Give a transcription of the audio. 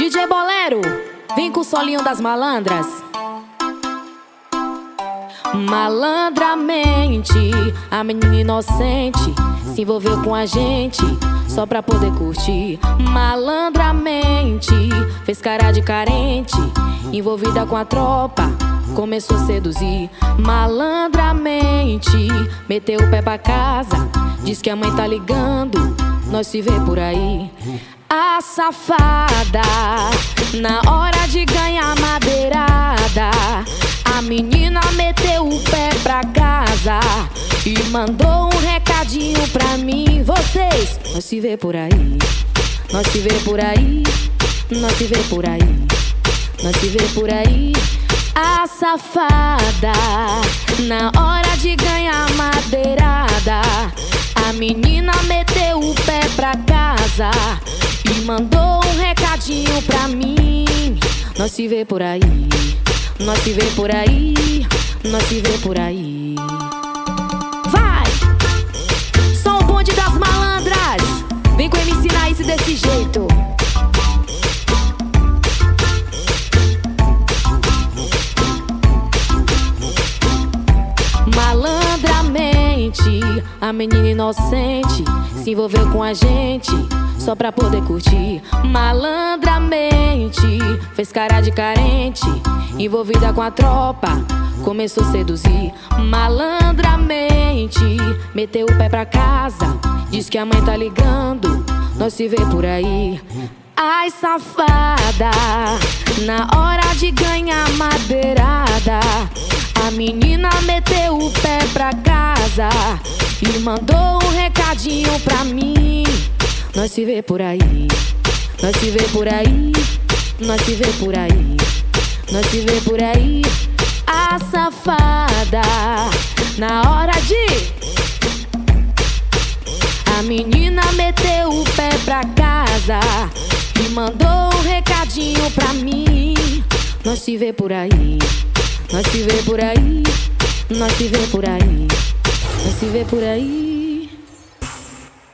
DJ Bolero, vem com o solinho das malandras. Malandramente, a menina inocente se envolveu com a gente só pra poder curtir. Malandramente, fez cara de carente, envolvida com a tropa, começou a seduzir. Malandramente, meteu o pé pra casa, diz que a mãe tá ligando, nós se vê por aí. A safada, na hora de ganhar madeirada, a menina meteu o pé pra casa e mandou um recadinho pra mim. Vocês, nós se vê por aí, nós se vê por aí, nós se vê por aí, nós se vê por aí. A safada, na hora de ganhar madeirada, a menina meteu o pé pra casa e mandou um recadinho pra mim. Nós se vê por aí, nós se vê por aí, nós se vê por aí. Vai! Só o bonde das malandras, vem com MC Nice desse jeito. Malandramente, a menina inocente se envolveu com a gente só pra poder curtir. Malandramente, fez cara de carente, envolvida com a tropa, começou a seduzir. Malandramente, meteu o pé pra casa, diz que a mãe tá ligando, nós se vê por aí. Ai, safada, na hora de ganhar madeirada, a menina meteu o pé pra casa e mandou um recadinho pra mim. Nós se vê por aí, nós se vê por aí, nós se vê por aí, nós se vê por aí. A safada, na hora de... A menina meteu o pé pra casa e mandou um recadinho pra mim. Nós se vê por aí, nós se vê por aí, nós se vê por aí, nós se vê por aí.